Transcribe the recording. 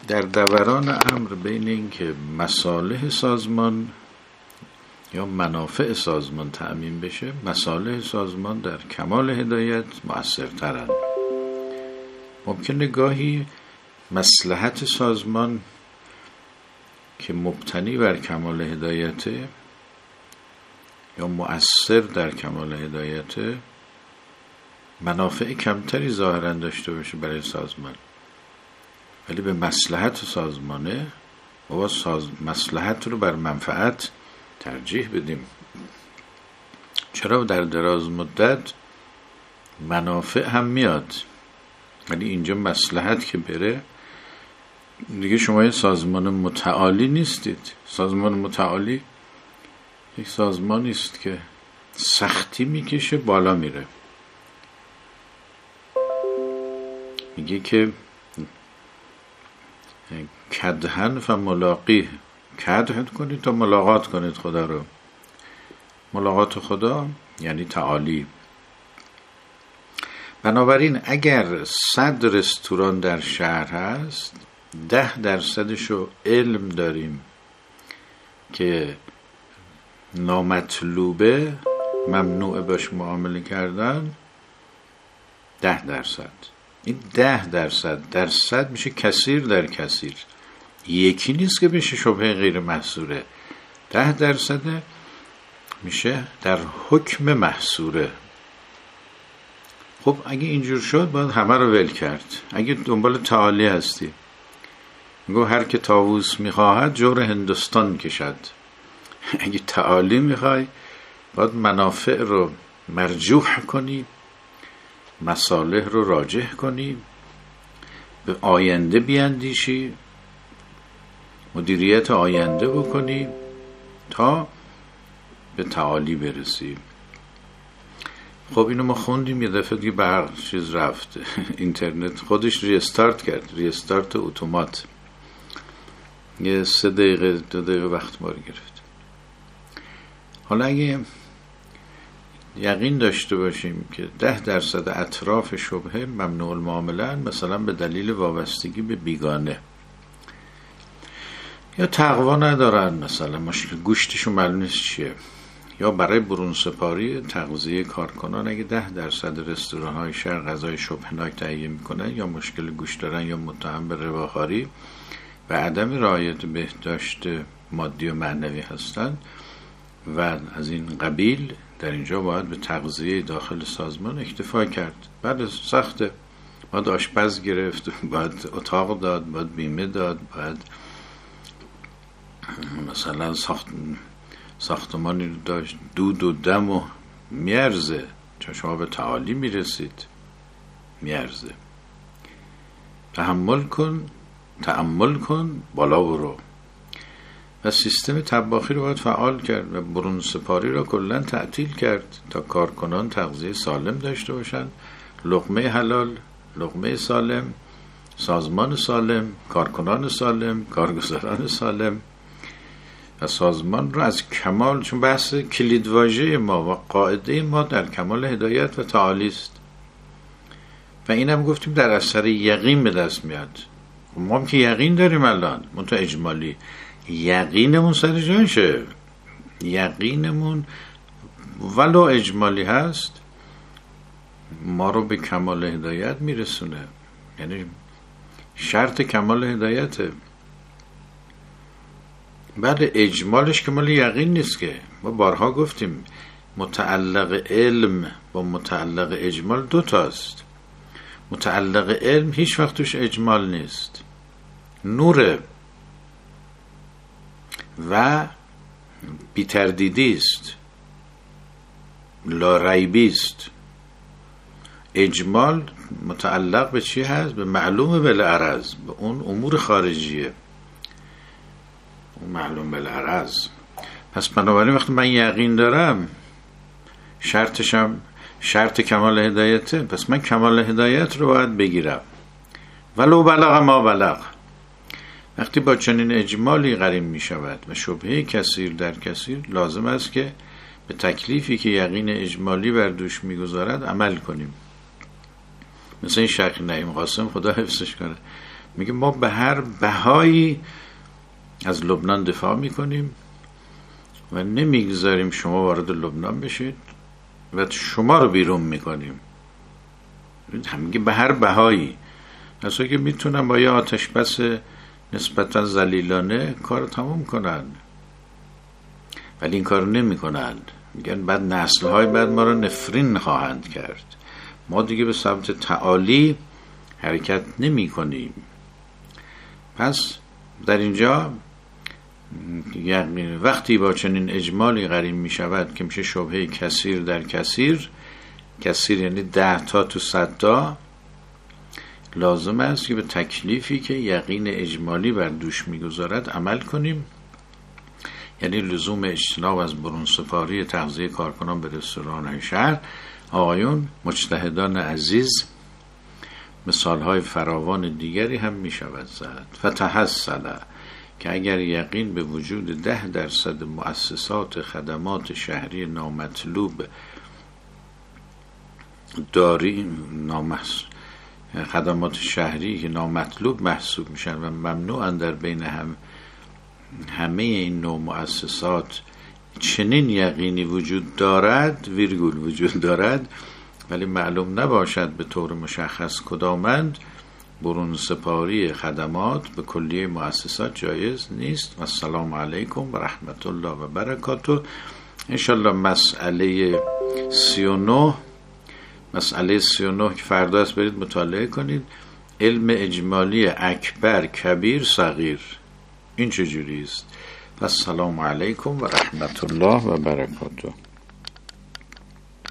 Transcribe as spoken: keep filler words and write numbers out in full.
در دوران امر بین این که مصالح سازمان یا منافع سازمان تأمین بشه، مصالح سازمان در کمال هدایت مؤثرترند. ممکنه گاهی مصلحت سازمان که مبتنی بر کمال هدایته یا مؤثر در کمال هدایته منافع کمتری ظاهرا داشته باشه برای سازمان، ولی به مصلحت سازمانه و ساز... مصلحت رو بر منفعت ترجیح بدیم. چرا در دراز مدت منافع هم میاد، ولی اینجا مصلحت که بره دیگه شما یه سازمان متعالی نیستید. سازمان متعالی یک سازمانی است که سختی میکشه بالا میره. میگه که کدهن و ملاقی، کدهن کنید تا ملاقات کنید خدا رو. ملاقات خدا یعنی تعالی. بنابراین اگر صد رستوران در شهر هست، ده درصدشو علم داریم که نامطلوبه، ممنوع باش معامله کردن، ده درصد. این ده درصد درصد میشه کثیر در کثیر، یکی نیست که بشه شبهه غیر محصوره. ده درصد میشه در حکم محصوره. خب اگه اینجور شد باید همه رو ول کرد. اگه دنبال تعالی هستی، میگو هر که طاووس میخواهد جور هندوستان کشد. اگه تعالی میخوای باید منافع رو مرجوح کنی، مصالح رو راجح کنی، به آینده بیاندیشی، مدیریت آینده بکنی تا به تعالی برسی. خب اینو ما خوندیم، یه دفعه دیگه برق چیز رفت، اینترنت خودش ریستارت کرد، ریستارت اتومات، یه سه دقیقه دو دقیقه وقت ما رو گرفت. حالا اگه یقین داشته باشیم که ده درصد اطراف شبهه ممنوع المعامله، مثلا به دلیل وابستگی به بیگانه یا تقوا ندارن، مثلا مشکل گوشتشون معلوم نیست چیه، یا برای برون سپاری تغذیه کارکنان اگه ده درصد رستوران های شهر غذای شبهناک تهیه میکنن یا مشکل گوشت دارن یا متهم به رباخواری و عدم رعایت بهداشت مادی و معنوی هستن و از این قبیل، در اینجا باید به تغذیه داخل سازمان اکتفا کرد. بعد سخته، باید آشپز گرفت، باید اتاق داد، باید بیمه داد، باید مثلا ساخت ساختمانی رو داشت، دود و دم و میارزه، چون شما به تعالی میرسید میارزه. تحمل کن، تأمل کن، بالا برو. و سیستم طباخی رو باید فعال کرد و برون سپاری رو کلن تعطیل کرد تا کارکنان تغذیه سالم داشته باشن، لقمه حلال، لقمه سالم، سازمان سالم، کارکنان سالم، کارگزاران سالم. و سازمان رو از کمال، چون بحث کلیدواژه ما و قاعده ما در کمال هدایت و تعالی است و اینم گفتیم در اثر یقین به دست میاد. ما هم که یقین داریم الان، منتها اجمالی یقینمون سر جایشه، یقینمون ولو اجمالی هست ما رو به کمال هدایت میرسونه. یعنی شرط کمال هدایته. بعد اجمالش که مال یقین نیست که، ما بارها گفتیم متعلق علم با متعلق اجمال دو تاست. متعلق علم هیچ وقت توش اجمال نیست، نوره و بی‌تردیدی است، لا ریبی است. اجمال متعلق به چی هست؟ به معلوم بالعرض، به اون امور خارجیه، اون معلوم بالعرض. پس بنابراین وقتی من یقین دارم شرطشم شرط کمال هدایته، پس من کمال هدایت رو باید بگیرم ولو بلغ ما بلغ. وقتی با چنین اجمالی قرین می شود و شبهه کثیر در کثیر، لازم است که به تکلیفی که یقین اجمالی بر دوش می گذارد عمل کنیم. مثل این شیخ نعیم قاسم خدا حفظش کنه میگه ما به هر بهایی از لبنان دفاع میکنیم و نمیگذاریم شما وارد لبنان بشید و شما رو بیرون میکنیم. هم میگه به هر بهایی. اصلا که میتونن با یه آتش بس نسبتا ذلیلانه کار تموم کنن، ولی این کار نمی کنن. میگن بعد نسل‌های بعد ما رو نفرین خواهند کرد. ما دیگه به سمت تعالی حرکت نمی کنیم. پس در اینجا یعنی وقتی با چنین اجمالی قرین می شود که میشه شبهه کثیر در کثیر، کثیر یعنی ده تا تو صد تا، لازم است که به تکلیفی که یقین اجمالی بر دوش میگذارد عمل کنیم. یعنی لزوم اجتناب از برون سپاری تغذیه کارکنان به رستوران شهر. آقایون مجتهدان عزیز، مثالهای فراوان دیگری هم می شود زد. فتحصل که اگر یقین به وجود ده درصد مؤسسات خدمات شهری نامطلوب داریم، نامحس... خدمات شهری که نامطلوب محسوب میشن و ممنوعن در بین هم همه این نوع مؤسسات چنین یقینی وجود دارد، ویرگول وجود دارد، ولی معلوم نباشد به طور مشخص کدامند، برون سپاری خدمات به کلیه مؤسسات جایز نیست. و السلام علیکم و رحمت الله و برکاته. انشالله مسئله سی و نه مسئله سی و نه که فردا است برید مطالعه کنید. علم اجمالی اکبر، کبیر، صغیر این چجوری است؟ و السلام علیکم و رحمت الله و برکاته.